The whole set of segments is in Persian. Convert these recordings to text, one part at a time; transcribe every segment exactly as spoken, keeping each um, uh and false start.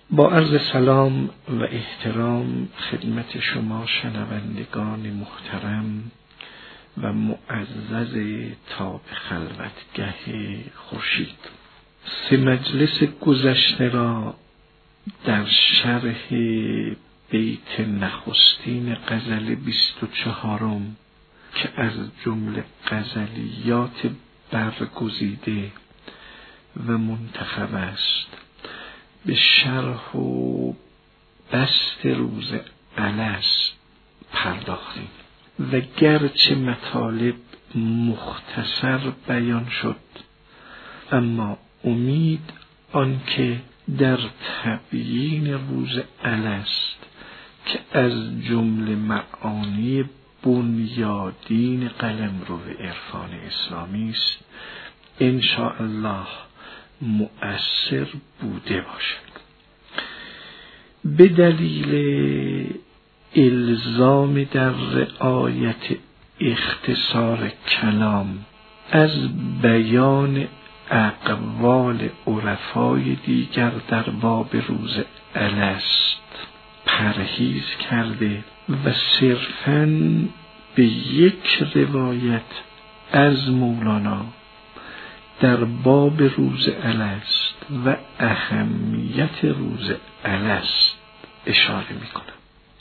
با عرض سلام و احترام خدمت شما شنوندگان محترم و معزز تاب خلوتگه خورشید، سه مجلس گذشته را در شرح بیت نخستین غزل بیست و چهارم که از جمله غزلیات برگزیده و منتخب است به شرح و بسط روز الست پرداختیم و گرچه مطالب مختصر بیان شد، اما امید آنکه در تبیین روز الست که از جمله معانی بنیادین قلمرو عرفان اسلامی است ان شاء الله مؤثر بوده باشد. به دلیل الزام در رعایت اختصار کلام از بیان اقوال عرفای دیگر در باب روز الست پرهیز کرده و صرفاً به یک روایت از مولانا در باب روز الست و اهمیت روز الست اشاره می‌کنم.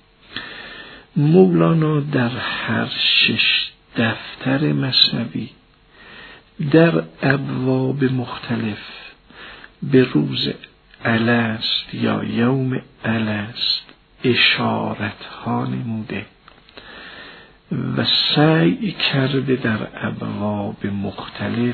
مولانا در هر شش دفتر مثنوی در ابواب مختلف به روز الست یا یوم الست اشارت‌ها نموده و سعی کرده در ابواب مختلف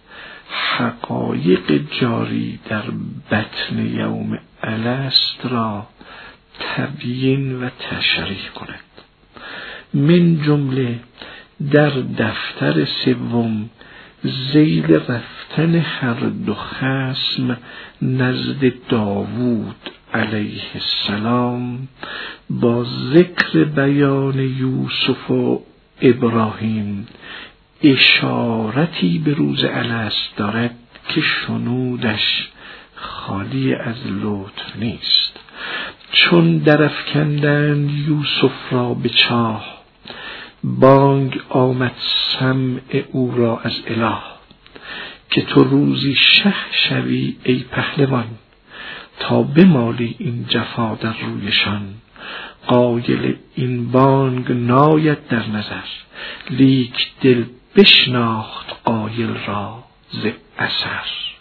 حقایق جاری در بطن یوم الست را تبیین و تشریح کند. من جمله در دفتر سوم ذیل رفتن هر دو خصم نزد داوود علیه السلام با ذکر بیان یوسف و ابراهیم اشارتی به روز الست دارد که شنودش خالی از لطف نیست. چون درافکندند یوسف را به چاه، بانگ آمد سمع او را از اله که تو روزی شه شوی ای پهلوان، تا بمالی این جفا در رویشان. قایل این بانگ ناید در نظر، لیک دل بشناخت قایل را ز اثر.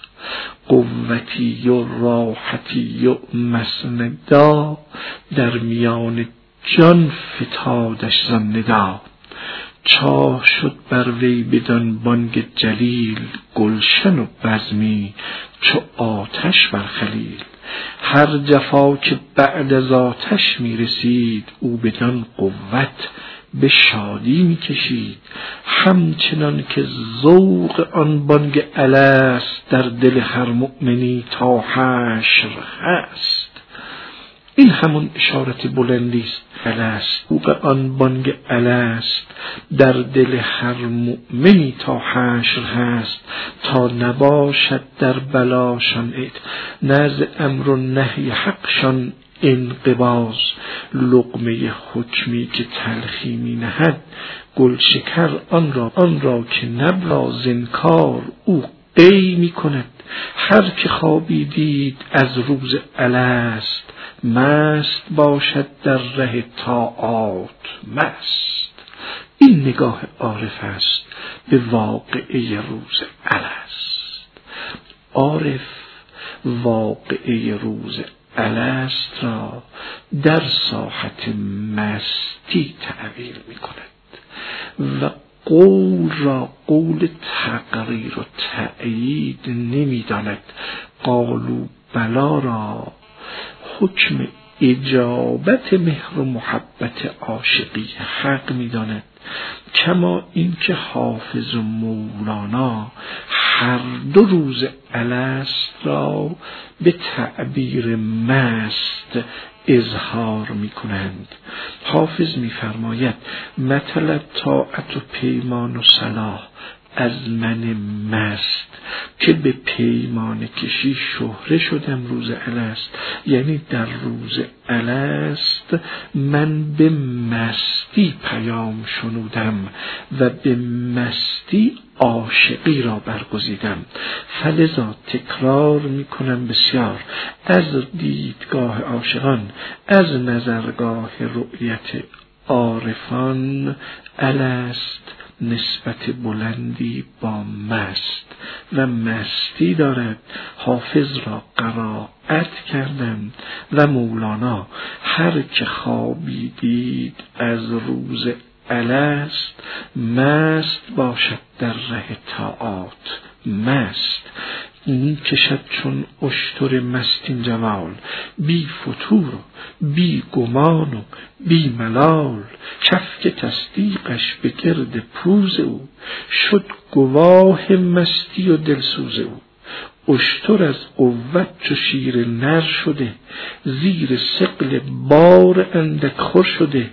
قوتی و راحتی و مسندا، در میان جان فتادش زان ندا. چاه شد بر وی بدان بانگ جلیل، گلشن و بزمی چو آتش بر خلیل. هر جفا که بعد از آتش می رسید، او بدان قوت به شادی می کشید. همچنان که ذوق آن بانگ الست در دل هر مؤمنی تا حشر هست. این همون اشارت بلندی است. الست ذوق آن بانگ الست در دل هر مؤمنی تا حشر هست، تا نباشد در بلاشان اید نز امر و نهی حقشان انقباض. لقمه حکمی که تلخی می نهد، گل شکر آن را آن را که نبلا زنکار او قی می کند. هر که خوابی دید از روز الست، مست باشد در ره طاعات مست. این نگاه عارف است به واقعه روز الست. عارف واقعه روز الست را در ساحت مستی تعبیر می کند و قول را قول تقریر و تأیید نمی داند. قالوا بلا را حکم اجابت مهر و محبت عاشقی حق می داند. کما اینکه حافظ و مولانا هر دو روز الست را به تعبیر مست اظهار می کنند. حافظ می فرماید مطلب طاعت و پیمان و صلاح از من مست که به پیمان کشی شهره شدم روز الست. یعنی در روز الست من به مستی پیام شنودم و به مستی عاشقی را برگزیدم. فلذا تکرار میکنم بسیار، از دیدگاه عاشقان، از نظرگاه رؤیت عارفان، الست نسبت بلندی با مست و مستی دارد. حافظ را قرائت کردم و مولانا هر که خوابی دید از روز الست، مست باشد در ره طاعات. مست این کشد چون اشتر مستین جوال، بی فتور و بی گمان و بی ملال. کفک تصدیقش به گرد پوز او، شد گواه مستی و دلسوز او. اشتر از قوت چو شیر نر شده، زیر ثقل بار اندک خور شده.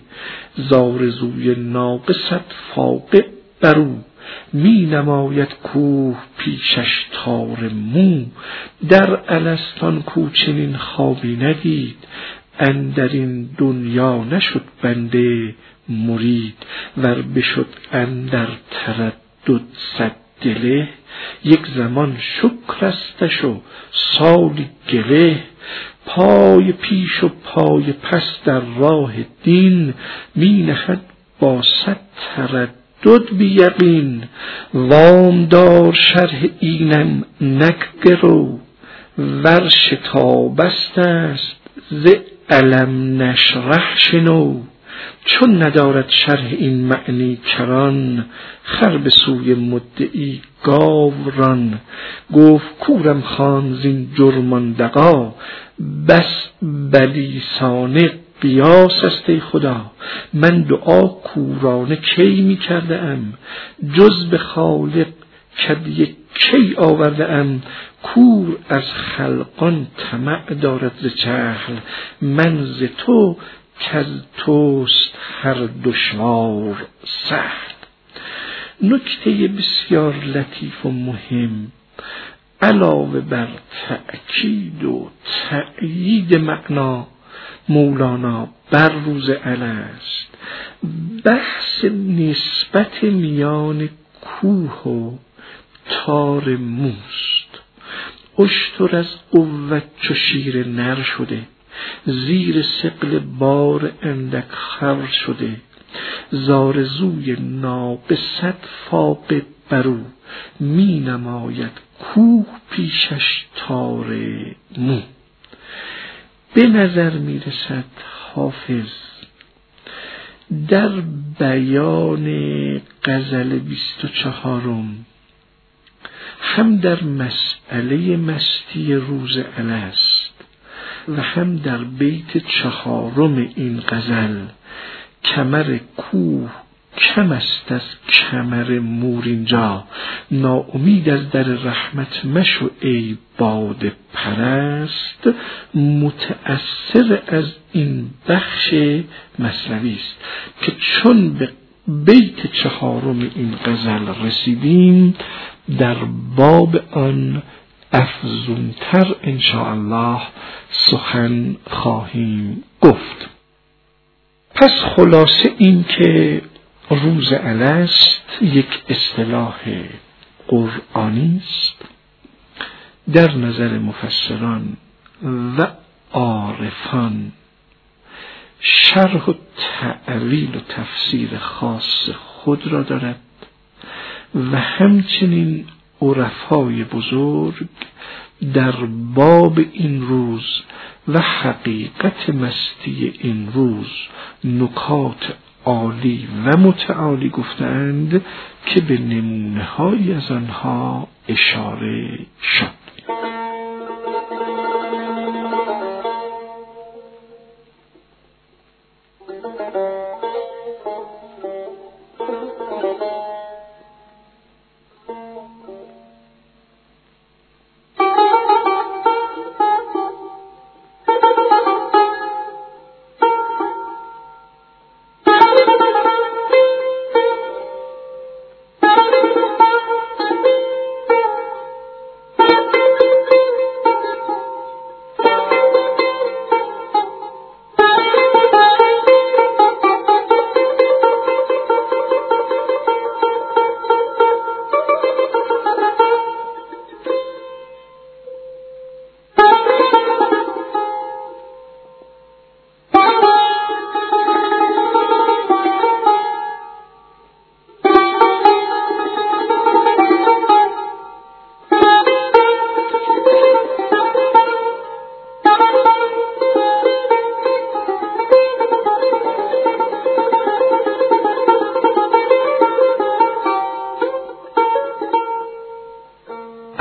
زآرزوی ناقصت فاقع برو، می نماید کوه پیشش تار مو. در الست آن کو چنین خوابی ندید، اندر این دنیا نشد بنده مرید. ور بشد اندر تردد صد گله، یک زمان شکرستش و سالی گله. پای پیش و پای پس در راه دین، می نهد با صد تردد بی یقین. وام دار شرح اینم نک گرو، ور شتابست است ز الم نشرح شنو. چون ندارد شرح این معنی کران، خر به سوی مدعی گاو ران. گفت کورم خوان زین جرمان دغا، بس بلیسانه قیاس است ای خدا. من دعا کورانه کی می کرده ام، جز به خالق کدیه کی آورده ام. کور از خلقان طمع دارد ز جهل، من ز تو کز توست هر دشوار سهل. نکته بسیار لطیف و مهم علاوه بر تأکید و تأیید معنا مولانا بر روز الست، بحث نسبت میان کوه و تار موست. اشتر از قوت چو شیر نر شده، زیر ثقل بار اندک خور شده. زآرزوی ناقصت فاقع برو، می نماید کوه پیشش تار مو. به نظر می رسد حافظ در بیان غزل بیست و چهارم هم در مسئله مستی روز الست و هم در بیت چهارم این غزل، کمر کوه کم است از کمر مور اینجا. ناامید از در رحمت مشو ای باد پرست، متأثر از این بخش مثنوی است که چون به بیت چهارم این غزل رسیدیم، در باب آن افزونتر انشاءالله سخن خواهیم گفت. پس خلاصه این که روز الست یک اصطلاح قرآنی است در نظر مفسران و عارفان. شرح و تعویل و تفسیر خاص خود را دارد و همچنین عرفای بزرگ در باب این روز و حقیقت مستی این روز نکات عالی و متعالی گفتند که به نمونه های از آنها اشاره شد.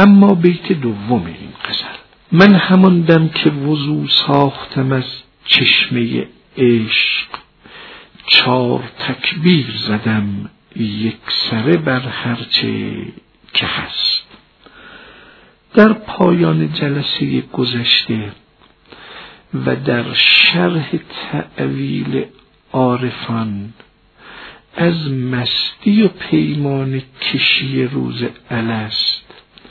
اما بیت دوم این غزل: من همان دم که وضو ساختم از چشمه عشق، چار تکبیر زدم یک سره بر هرچه که هست. در پایان جلسه گذشته و در شرح تأویل عارفان از مستی و پیمان کشی روز الست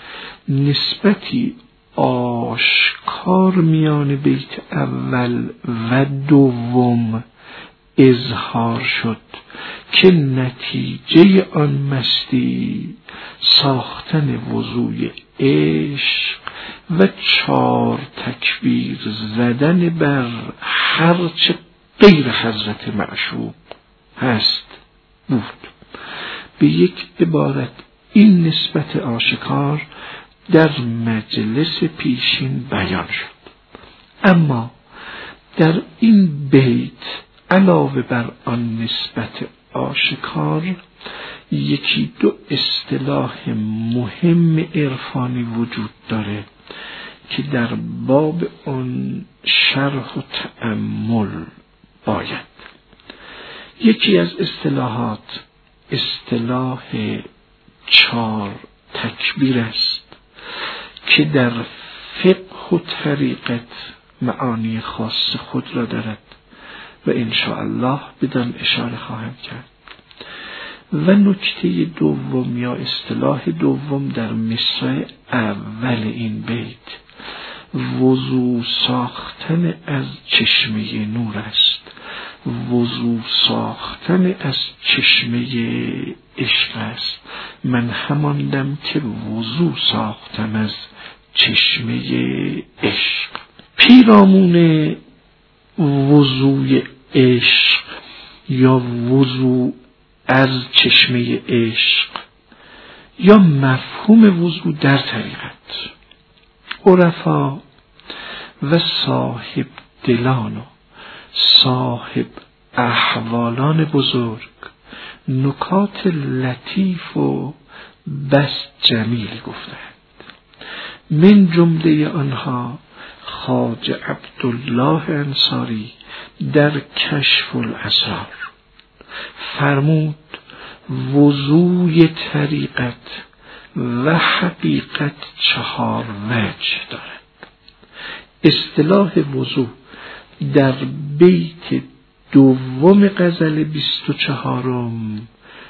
نسبتی آشکار میان بیت اول و دوم اظهار شد که نتیجه آن مستی ساختن وضوی عشق و چار تکبیر زدن بر هرچه غیر حضرت معشوق هست بود. به یک عبارت این نسبت آشکار در مجلس پیشین بیان شد. اما در این بیت علاوه بر آن نسبت آشکار یکی دو اصطلاح مهم عرفانی وجود داره که در باب آن شرح و تأمل باید. یکی از اصطلاحات اصطلاح چار تکبیر است که در فقه و طریقت معانی خاص خود را دارد و انشاءالله بدان اشاره خواهم کرد. و نکته دوم یا اصطلاح دوم در مصرع اول این بیت وضو ساختن از چشمه نور است. وضو ساختن از چشمه عشق است. من هماندم که وضو ساختم از چشمه عشق. پیرامون وضوی عشق یا وضو از چشمه عشق یا مفهوم وضو در طریقت، عرفا و صاحب دلان و صاحب احوالان بزرگ نکات لطیف و بس جمیل گفتند. من جمله آنها خواجه عبدالله انصاری در کشف الاسرار فرمود وضوی طریقت و حقیقت چهار وجه دارد. اصطلاح وضو در بیت دوم غزل بیست و چهارم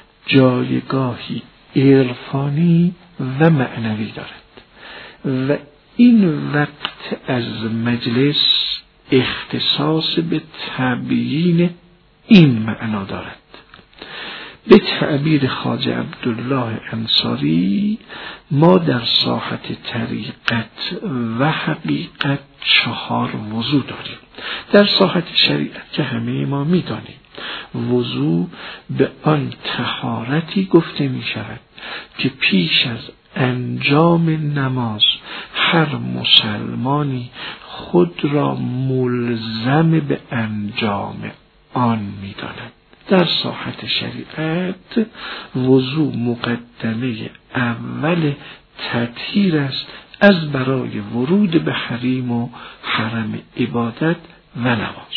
جایگاهی عرفانی و معنوی دارد و این وقت از مجلس اختصاص به تبیین این معنا دارد. به تعبیر خواجه عبدالله انصاری ما در ساحت طریقت و حقیقت چهار وضو داریم. در ساحت شریعت که همه ما می دانیم وضو به آن طهارتی گفته می شود که پیش از انجام نماز هر مسلمانی خود را ملزم به انجام آن می داند. در ساحت شریعت وضو مقدمه اول تطهیر است از برای ورود به حریم و حرم عبادت و نماز.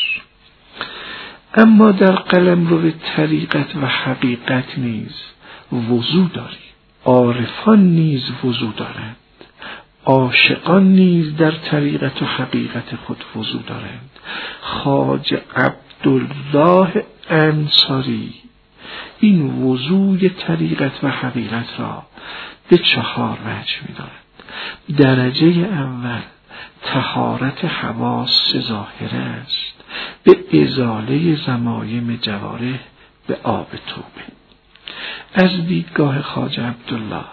اما در قلمرو طریقت و حقیقت نیز وضو داریم. عارفان نیز وضو دارند. عاشقان نیز در طریقت و حقیقت خود وضو دارند. خواجه عبدالله انصاری این وضوی طریقت و حقیقت را به چهار وجه می دارد. درجه اول طهارت حواس ظاهره است به ازاله ضمایم جوارح به آب توبه. از دیدگاه خواجه عبدالله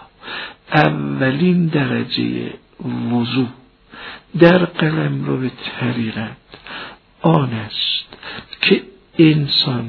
اولین درجه وضو در قلمرو طریقت آن است که انسان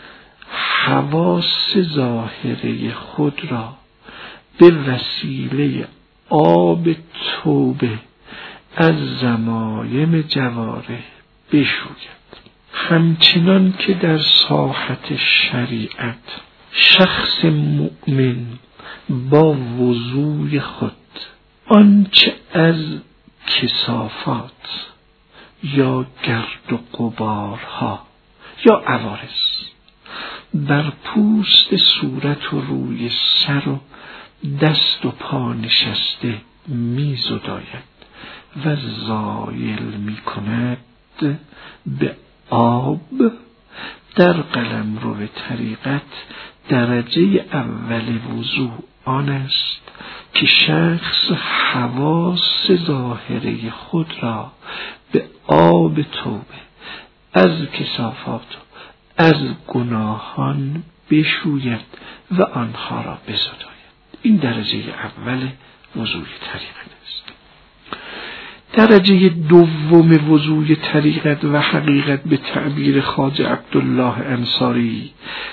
حواس ظاهره خود را به وسیله آب توبه از ضمایم جوارح بشوید. همچنان که در ساحت شریعت شخص مؤمن با وضوی خود آنچه از کثافات یا گرد و غبارها یا عوارض بر پوست صورت و روی سر و دست و پا نشسته می زداید و زایل می کند به آب، در قلمرو طریقت درجه اول وضو آن است که شخص حواس ظاهره خود را به آب توبه از کثافات و از گناهان بشوید و آنها را بزداید. این درجه اول وضوی طریقت است. درجه دوم وضوی طریقت و حقیقت به تعبیر خواجه عبدالله انصاری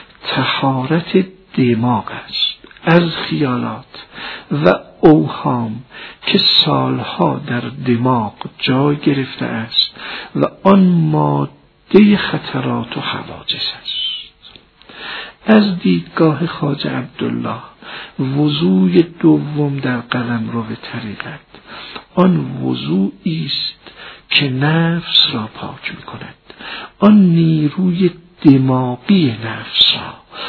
طهارت دماغ است از خیالات و اوهام که سالها در دماغ جای گرفته است و آن ماده خطرات و حواجز است. از دیدگاه خواجه عبدالله وضوی دوم در قلمرو طریقت آن وضوعی است که نفس را پاک می کند، آن نیروی دماغی نفس را،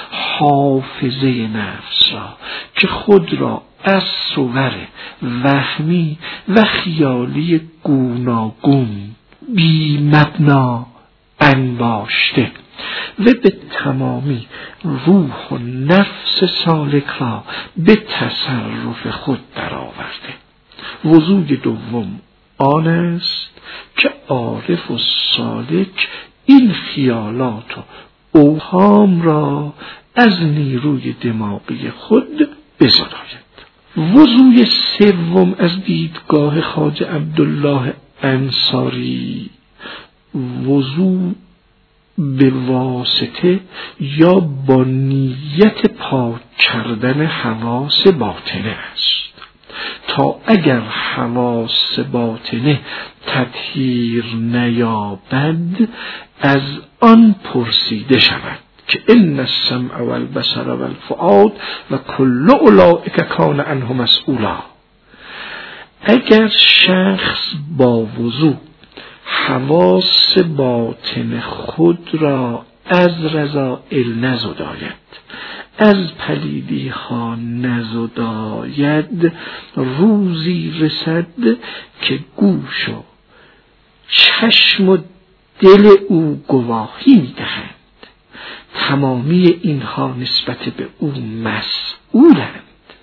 حافظه نفس را که خود را از صور وهمی و خیالی گوناگون بی مبنا انباشته و به تمامی روح و نفس سالک را به تصرف خود درآورده. وضوی دوم آن است که عارف و سالک این خیالات و اوهام را از نیروی دماغی خود بزداید. وضوی سوم از دیدگاه خواجه عبدالله انصاری وضو به واسطه یا با نیت پاک کردن حواس باطنه است تا اگر حواس باطنه تطهیر نیابد از آن پرسیده شود که ان السمع والبصر والفؤاد و کل اولئک کان عنه مسئولا. اگر شخص با وضو حواس باطن خود را از رذائل نزداید، از پلیدی ها نزداید، روزی رسد که گوش و چشم و دل او گواهی میدهند تمامی اینها نسبت به او مسئولند،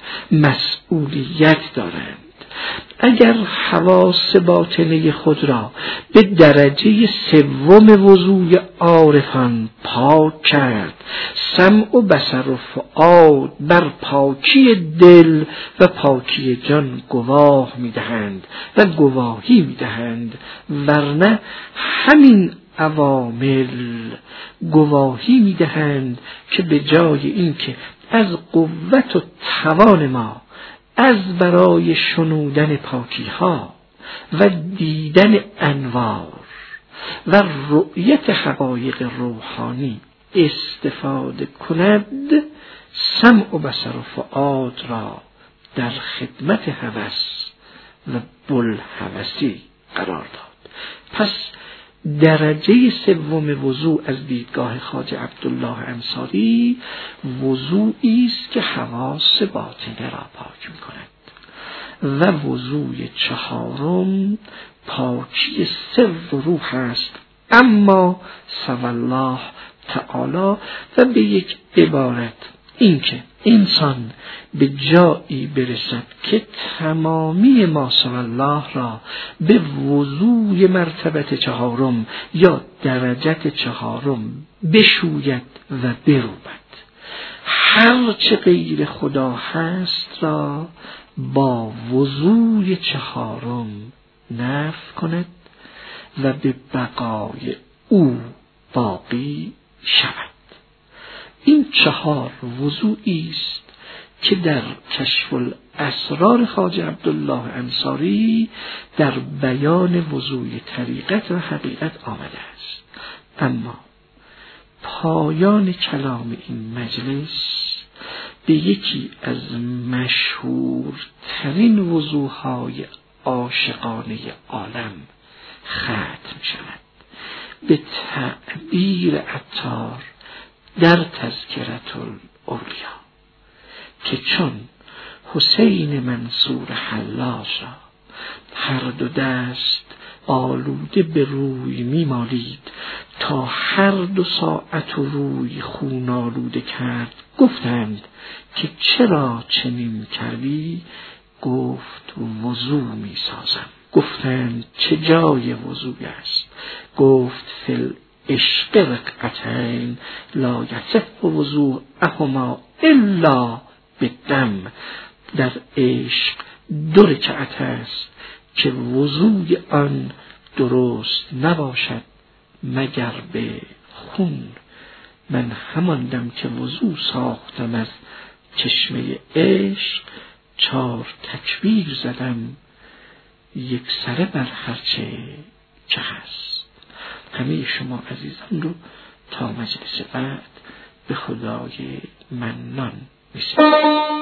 مسئولیت دارند. اگر حواس باطنه خود را به درجه سوم وضوی عارفان پاک کرد، سمع و بصر و فؤاد بر پاکی دل و پاکی جان گواه میدهند و گواهی میدهند، ورنه همین عوامل گواهی میدهند که به جای اینکه از قوت و توان ما از برای شنودن پاکی ها و دیدن انوار و رؤیت حقایق روحانی استفاده کند، سمع و بصر و فؤاد را در خدمت هوس و بلهوسی قرار داد. پس درجه سوم وضوع از دیدگاه خواجه عبدالله انصاری وضوعی است که حواس باطنه را پاک می کند و وضوع چهارم پاکی سر و روح است، اما سوى الله تعالی و به یک عبارت اینکه انسان به جایی برسد که تمامی ما سوى الله را به وضوع مرتبت چهارم یا درجت چهارم بشوید و بروبد، هر چه غیر خدا هست را با وضوع چهارم نفی کند و به بقای او باقی شود. این چهار وضوعی است که در کشف الاسرار خواجه عبدالله انصاری در بیان وضوع طریقت و حقیقت آمده است. اما پایان کلام این مجلس به یکی از مشهورترین وضوحهای عاشقانه عالم ختم شود. به تعبیر عطار در تذکرة الاولیا که چون حسین منصور حلاج را هر دو دست آلوده به روی می مالید تا هر دو ساعت و روی خون آلوده کرد، گفتند که چرا چنین کردی؟ گفت وضو می سازم. گفتند چه جای وضوی است؟ گفت فل عشق رکعتین لا یصح وضوءهما الا بالدم. در عشق دو رکعت است که وضوی آن درست نباشد مگر به خون. من همان دم که وضو ساختم از چشمه عشق، چار تکبیر زدم یک سره بر هرچه که هست. همه شما عزیزان رو تا مجلس بعد به خدای منان می‌سپارم.